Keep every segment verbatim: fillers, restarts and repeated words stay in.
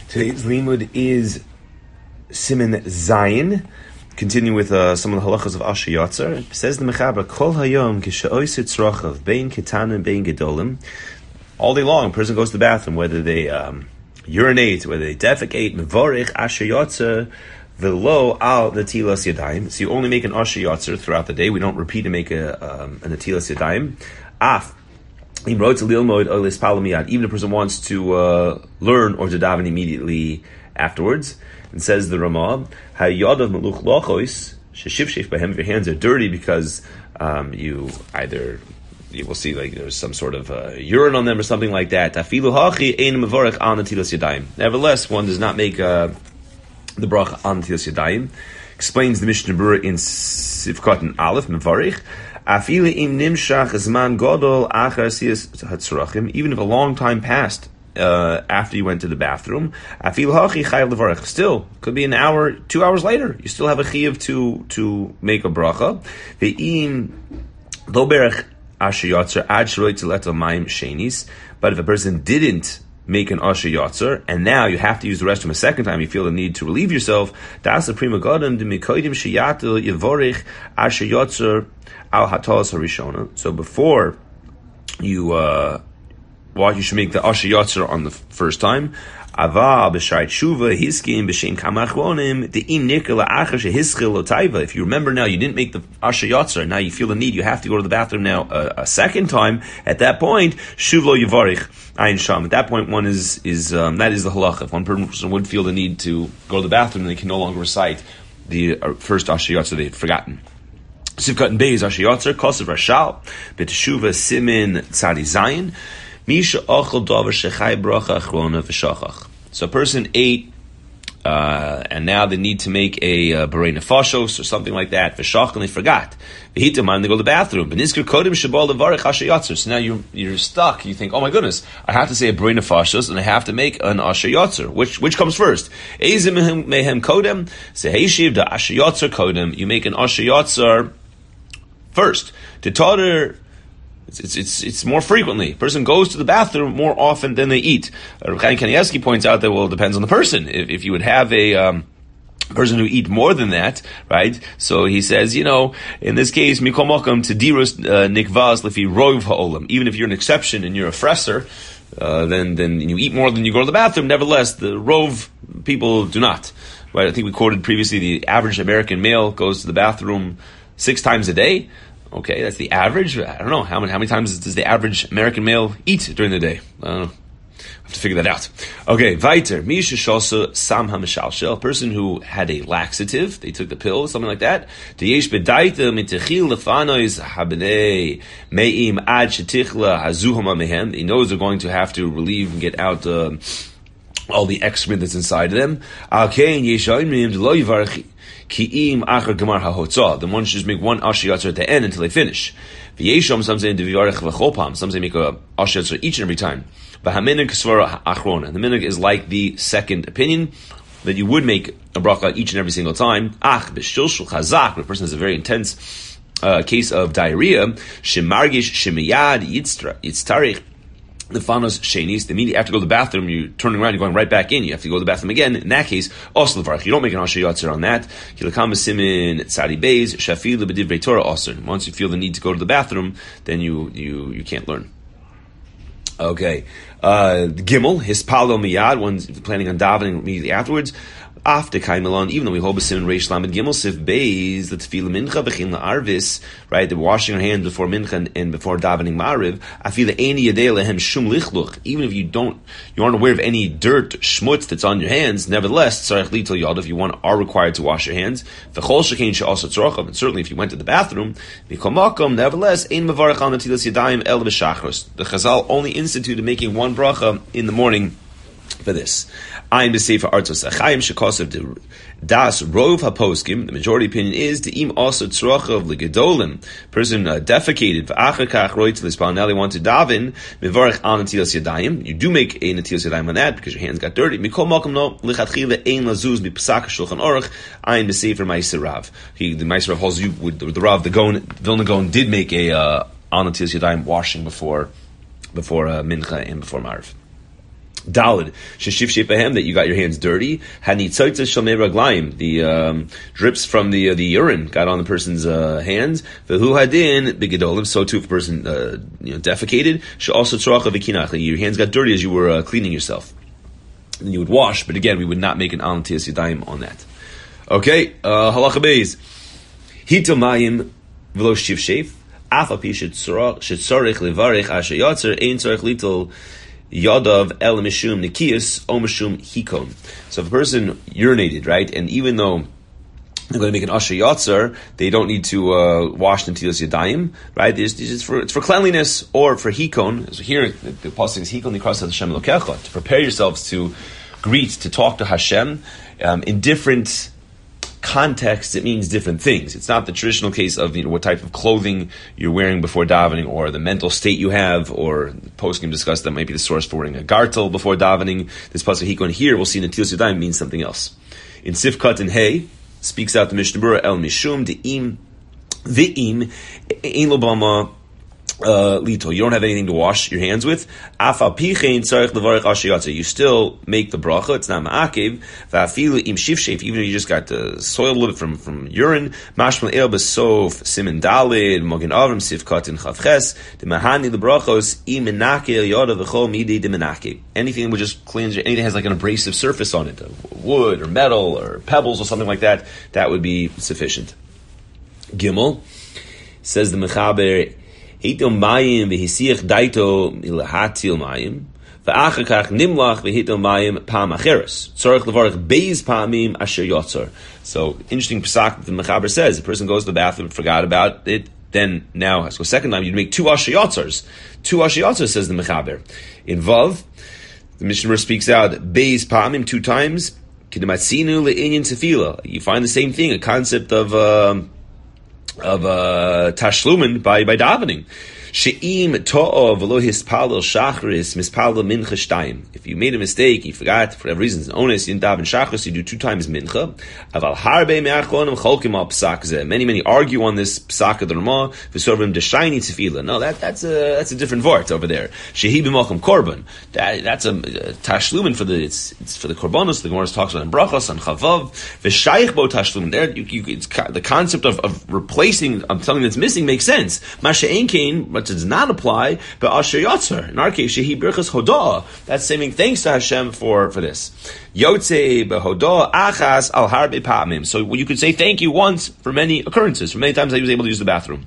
Today's limud is Siman Zayin. Continue with uh, some of the halachas of Asher Yotzer. It says the Mechaber, Kol Hayom Kishaoisit Tzrochav Bein Ketanim Bein Gedolim. All day long, a person goes to the bathroom, whether they um, urinate, whether they defecate, Mevorich Asher Yotzer Velo Al Natilas Yadayim. So you only make an Asher Yotzer throughout the day. We don't repeat to make a um, an Natilas Yadayim. Af. Even if a person wants to uh, learn or to daven immediately afterwards, and says the Ramah, if your hands are dirty because um, you either you will see like there's some sort of uh, urine on them or something like that. Nevertheless, one does not make uh, the bracha on Natilas Yadayim. Explains the Mishnah Berurah in Sivkot and Aleph Mevarich. Even if a long time passed uh, after you went to the bathroom, still could be an hour, two hours later, you still have a chiyuv to to make a bracha. But if a person didn't make an Asher Yotzer, and now you have to use the restroom a second time, you feel the need to relieve yourself, das a prima godam de mikoidim sheyatel yevorich Asher Yotzer al hatalas harishona. So before you, uh, well, you should make the Asher Yotzer on the first time. Ava b'shai tshuva hiskim b'shem kamachronim de'im nikla achar shehischil otayva. If you remember now, you didn't make the Asher Yotzer, now you feel the need, you have to go to the bathroom now a, a second time. At that point, shuv lo yivarich ayin sham. At that point, one is is um, that is the halacha. If one person would feel the need to go to the bathroom, they can no longer recite the uh, first Asher Yotzer they had forgotten. Sivkat and Beis Asher Yotzer kosev rashal b'teshuva simin tzadi zayin misha ochel davar shechai bracha achrona v'shachach. So a person ate, uh, and now they need to make a uh, berei nefashos or something like that. V'shach, and they forgot. V'hitam, they go to the bathroom. V'nizker kodim shabal levarich Asher Yotzer. So now you're you're stuck. You think, oh my goodness, I have to say a berei nefashos and I have to make an Asher Yotzer. Which which comes first? Eizim mehem kodem. Seheishiv da Asher Yotzer kodem. You make an Asher Yotzer first. To totter. It's, it's it's it's more frequently. A person goes to the bathroom more often than they eat. Uh, Chaim Kanievsky points out that, well, it depends on the person. If, if you would have a um, person who eat more than that, right? So he says, you know, in this case, mikol mokum tediros nikvaz lefi rov ha'olam. Even if you're an exception and you're a fresser, uh, then then you eat more than you go to the bathroom. Nevertheless, the rov people do not. Right? I think we quoted previously the average American male goes to the bathroom six times a day. Okay, that's the average. I don't know how many how many times does the average American male eat during the day. I don't know. I have to figure that out. Okay, weiter. Misha shalsa sam hamishalshel. A person who had a laxative, they took the pill, something like that. Deyesh bedaita mitechil lefanois habnei meim ad shetichla hazuhama mehem. He knows they're going to have to relieve and get out uh, all the excrement that's inside of them. Alkein yeshayim lo yivarchi. Ki'im achar gemar ha'hotzah. Then one should just make one Asher Yotzer at the end until they finish. V'yeshom, some say divarech v'chopam. Some say make a Asher Yotzer each and every time. V'haminig svara achrona. The minig is like the second opinion, that you would make a bracha each and every single time. Ach b'shilshul chazak. When a person has a very intense uh, case of diarrhea, shemargish shemiyad yitztarich. The fanos shenis, the immediately after you go to the bathroom, you're turning around, you're going right back in, you have to go to the bathroom again. In that case, also levarach. You don't make an Asher Yotzer on that. Kilakam simin tzadi beis shafil b'divrei Torah aser. Once you feel the need to go to the bathroom, then you you you can't learn. Okay, uh, Gimel hispalo miyad. One's planning on davening immediately afterwards. After Kaimelon, even though we hold a sim reish lamed gimel sif beis the tefillah mincha bechin la'arvis, right? The washing your hands before mincha and, and before davening ma'ariv. I feel the eini yadei lehem shum lichluch. Even if you don't, you aren't aware of any dirt schmutz that's on your hands. Nevertheless, tzarich litel yadav, you want are required to wash your hands. V'chol shekein she'asa tzrochav, and certainly if you went to the bathroom, mikol makom. Nevertheless, ein mevarach al natilas yadayim el v'shachros. The Chazal only instituted making one bracha in the morning for this. I'm the Sefer Artos Achayim Shekosav Das Rov HaPoskim. The majority opinion is the Im also Tzrochav Legedolim. Person uh, defecated v'achakach roitz l'spal. Now they want to daven mivarach al natilas yadayim. You do make a natilas yadayim on that because your hands got dirty. Mikol malkum no lichatchila ein lazuz b'psak shulchan aruch. I'm the Sefer Meiser Rav. He the Meiser Rav holds you with the, the Rav. The Gon Vilna Gaon did make a uh, al natilas yadayim washing before before uh, mincha and before Mariv. Dalid sheshif shepahem, that you got your hands dirty. Hanitzotzes shalmei raglayim, the um, drips from the uh, the urine got on the person's uh, hands. V'hu hadin bigedolim, so too if a person uh, you know defecated. She also tzrocha v'kinach, your hands got dirty as you were uh, cleaning yourself. Then you would wash, but again we would not make an al netilas yadayim on that. Okay, uh, halacha beis hito mayim v'lo shif shef af api shetzorich levarich asher yotzer ein tzorich litol Yadav el mishum nikius o mishum hikon. So if a person urinated, right, and even though they're going to make an asher yatzer, they don't need to uh, wash the netilas yadayim, right? It's, it's, for, it's for cleanliness or for hikon. So here the, the pasuk is hikon nikras Hashem Elokecha, to prepare yourselves to greet, to talk to Hashem um, in different context. It means different things. It's not the traditional case of, you know, what type of clothing you're wearing before davening, or the mental state you have, or the poskim discussed that might be the source for wearing a gartel before davening. This pasuk hikon here, we'll see netilas yadayim means something else. In Sifkat and Hay speaks out the Mishnah Berurah el mishum de'im ve'im ein lo bama Uh, lito, you don't have anything to wash your hands with. Afal pichein tzarich levarich asher yatzer, you still make the bracha. It's not ma'akev. Va'afilu im shifshef, even though you just got uh, soiled a little bit from from urine. Mashmal el besof simin dalid mogen avram sifkat in chavches the mahani the brachos im menakel yada v'chol midi de menakel. Anything that would just cleanse your, anything that has like an abrasive surface on it, wood or metal or pebbles or something like that, that would be sufficient. Gimel says the mechaber. Hitom mayim v'hisiach daito ilahatil mayim v'achar kach nimlach v'hitom mayim pam acheres tzorich levarich beis pamim asher yotzar. So interesting psak the Mechaber says, a person goes to the bathroom, forgot about it, then now has to go second time, you'd make two asher yotzars. Two asher yotzars, says the Mechaber. In Vav, the Mishnah speaks out beis pamim two times. Kidematzinu le'inyan tefila. You find the same thing, a concept of. Um, of uh, tashlumin by by davening. She'im to'ov v'lo hispalel shachris mispalel mincha shtayim. If you made a mistake, you forgot for whatever reason, onus you didn't daven shachris, you do two times mincha. Aval harbe me'achronim cholkim al psak zeh. Many many argue on this psak of the Ramah v'sorvim d'shayni tefila. No, that that's a that's a different vort over there. Shehi b'malcham korban. That that's a, a tashlumin for the it's it's for the korbanos. The Gemara talks about in brachos and chavav v'shayich bo tashlumin. There, you, you, it's the concept of, of replacing um, something that's missing makes sense. Mashe ein kain. But does not apply, but Asher Yotzer. In our case, Shehi Birchas Hodah. That's saying thanks to Hashem for, for this. Yotze behodah achas al harbe pa'amim. So you could say thank you once for many occurrences, for many times I was able to use the bathroom.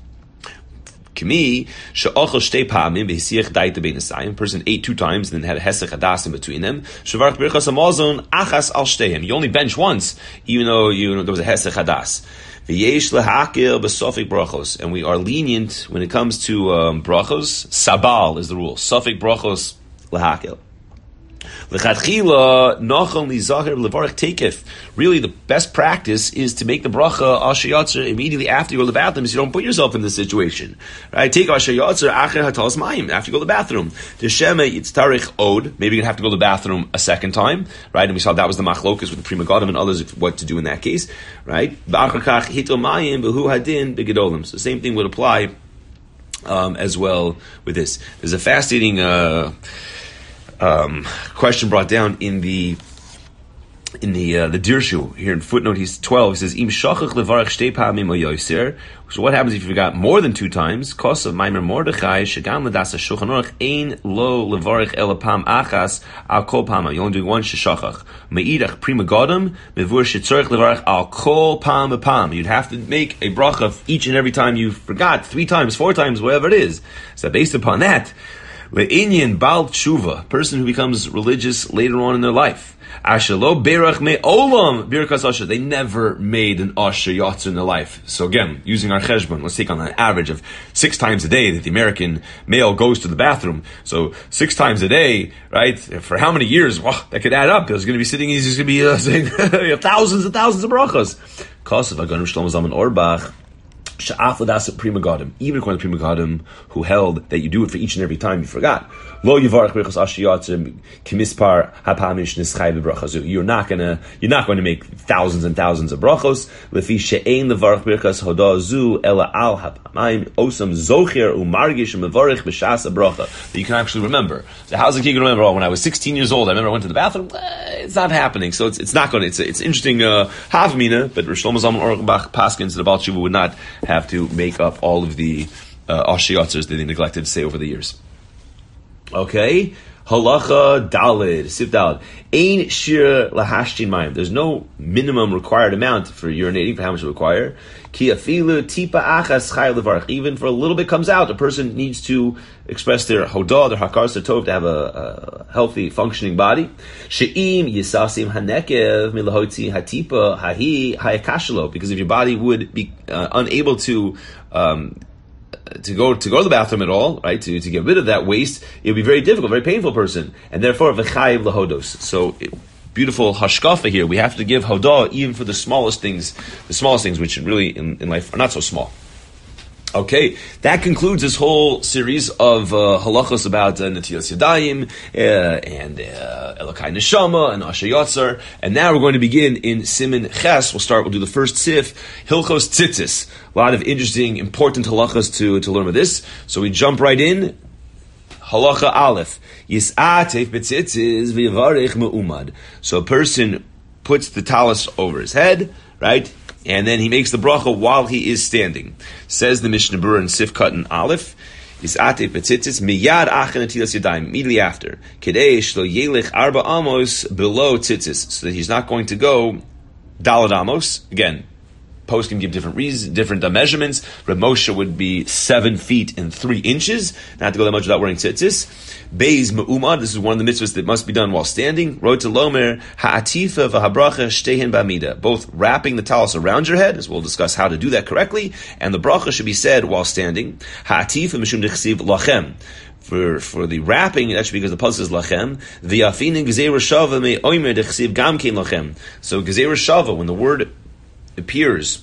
Kimi she'ochel shtei pa'amim v'hisiach daita beinasayim. Person ate two times and then had a hesech hadas in between them. Shavarch birchas hamazon achas al shteim. You only bench once, even though you know there was a hesech hadas. V'yesh lehakil b'sofik brachos, and we are lenient when it comes to um, brachos. Sabal is the rule. Sofik brachos lehakil. L'chadchila nachon lizahir levarich teikif. Really, the best practice is to make the bracha asher yatzer immediately after you go to the bathroom, so you don't put yourself in this situation. Right? Take asher yatzer acher hatas mayim after you go to the bathroom. The shema it's tarich od. Maybe you're gonna have to go to the bathroom a second time. Right? And we saw that was the machlokus with the Prima Godim and others what to do in that case. Right? Ba'achar kach hito mayim b'hu hadin b'gedolim. So the same thing would apply um, as well with this. There's a fascinating. Uh, Um, question brought down in the in the uh, the Dirshu here in footnote he's twelve. He says im shachach levarach shtei pa'amim yoser. So what happens if you forgot more than two times? Kos of Maimer Mordechai shegam ledas Shulchan Aruch ein lo levarach elapam achas al kol pama. You only do one sheshachach. Meidach prima godam mevur shetzorich levarach al kol pam b'pam. You'd have to make a bracha each and every time you forgot, three times, four times, whatever it is. So based upon that. Le'inyan bal tshuva, person who becomes religious later on in their life. Asher lo berach me olam birkas asher. They never made an asher yatzer in their life. So again, using our cheshbon, let's take on an average of six times a day that the American male goes to the bathroom. So six times a day, right? For how many years? Well, that could add up. He's going to be sitting. He's just going to be uh, saying thousands and thousands of brachas. Kosav Agan Shlomo Zalman Auerbach. Prima Godim, even according to Prima Godim, who held that you do it for each and every time you forgot. Lo yivarach birchas ashiyatzer kimispar hapamish nischay b'brachos. You're not gonna, you're not going to make thousands and thousands of brachos. Lefi she'ein levarach birchas hodah zu ela al hapamayim osam zocher umargish mevarich b'shas bracha. That you can actually remember. So how's the kid gonna remember? Oh, when I was sixteen years old, I remember I went to the bathroom. Eh, it's not happening. So it's it's not going to. It's it's interesting uh, havmina, but Rosh Shlomo Zalman Auerbach paskins that the Baal Tshuva would not have to make up all of the uh, ashiyatzers that they neglected to say over the years. Okay, halacha dalid, sif dalid. Ein shir lahashtin mayim. There's no minimum required amount for urinating for how much you require. Ki afilu tipa achas chay levarach. Even for a little bit comes out, a person needs to express their hodah, their hakar satov, to have a, a healthy, functioning body. She'im yisasim hanekev milahotzi hatipa hahi hayakashalo. Because if your body would be uh, unable to um, to go to go to the bathroom at all, right? To to get rid of that waste, it would be very difficult, very painful person, and therefore v'chayiv lahodos. So it, beautiful hashkafa here. We have to give hodah even for the smallest things, the smallest things, which really in, in life are not so small. Okay, that concludes this whole series of uh, halachos about uh, Netilas Yadayim uh, and uh, Elokai Neshama and Asher Yatzar. And now we're going to begin in Siman Ches. We'll start, we'll do the first sif, Hilchos Tzitzis. A lot of interesting, important halachos to, to learn with this. So we jump right in. Halacha Aleph. Yis'atef b'tzitzis v'yavarech me'umad. So a person puts the talis over his head, right? And then he makes the bracha while he is standing. Says the Mishnah Berurah in Sif Katan Aleph, Yis'atef b'tzitzis miyad achen netilas yadayim, immediately after. Kedei shlo yelech arba amos below tzitzis, so that he's not going to go dalad amos. Again, posts can give different reasons, different uh, measurements. Reb Moshe would be seven feet and three inches. Not to go that much without wearing tzitzis. Beis me'umad. This is one of the mitzvahs that must be done while standing. Rot lomer ha'atifa v'habracha shtehen b'amida. Both wrapping the talis around your head, as we'll discuss how to do that correctly, and the bracha should be said while standing. Ha'atifa mishum dechsiv lachem. For for the wrapping, that's because the pasuk says lachem. V'yafinin gezeira shava me oimer dechsiv gam kein lachem. So gezeira shava, when the word appears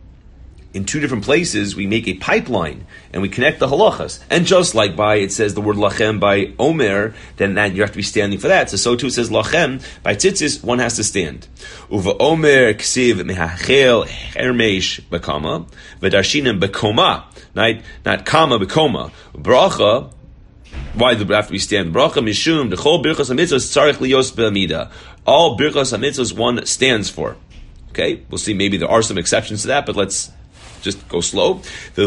in two different places, we make a pipeline and we connect the halachas. And just like by it says the word lachem by omer, then that you have to be standing for that. So so too it says lachem by tzitzis, one has to stand. Uva omer ksiv mehachel hermesh bekama v'darshinim bekoma, right? Not kama bekoma. Bracha. Why do we have to be stand? Bracha mishum dechol birchas hamitzvos tzarich liyos be'amida. All birchas hamitzvos one stands for. Okay, we'll see. Maybe there are some exceptions to that, but let's just go slow.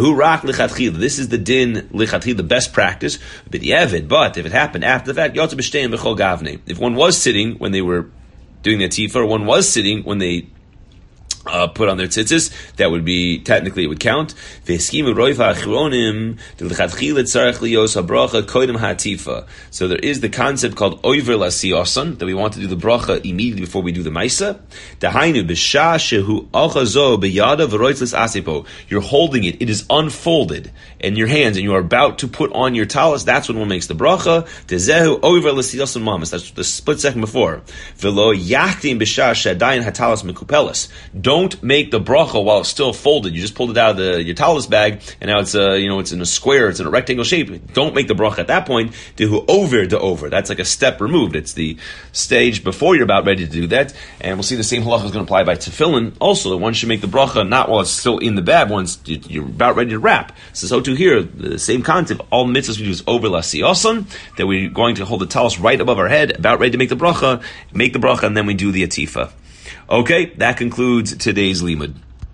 This is the din lichatchila, the best practice. But if it happened after the fact, if one was sitting when they were doing the tifa, or one was sitting when they Uh, put on their tzitzis, that would be, technically it would count. So there is the concept called oiver lasiyasan, that we want to do the bracha immediately before we do the maisa. You're holding it, it is unfolded in your hands, and you are about to put on your talis, that's when one makes the bracha. That's the split second before. Don't make the bracha while it's still folded. You just pulled it out of the, your talis bag, and now it's uh, you know it's in a square, it's in a rectangle shape. Don't make the bracha at that point. Do over to over. That's like a step removed. It's the stage before you're about ready to do that. And we'll see the same halacha is going to apply by tefillin. Also, one should make the bracha not while it's still in the bag, once you're about ready to wrap. So so too here, the same concept. All mitzvahs we do is over lasiyasan, that we're going to hold the talis right above our head, about ready to make the bracha, make the bracha, and then we do the atifa. Okay, that concludes today's limud.